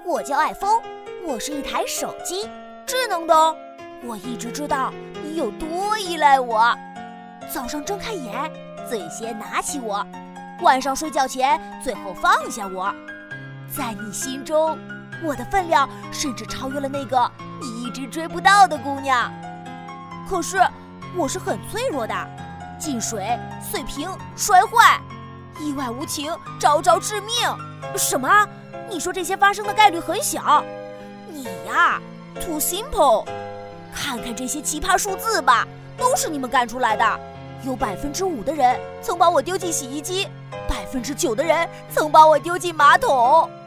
我叫艾峰，我是一台手机，智能的哦。我一直知道你有多依赖我，早上睁开眼，最先拿起我，晚上睡觉前最后放下我。在你心中，我的分量甚至超越了那个你一直追不到的姑娘。可是我是很脆弱的，进水、碎屏、摔坏，意外无情，招招致命。什么？你说这些发生的概率很小？你呀 ，too simple。看看这些奇葩数字吧，都是你们干出来的。有5%的人曾把我丢进洗衣机，9%的人曾把我丢进马桶。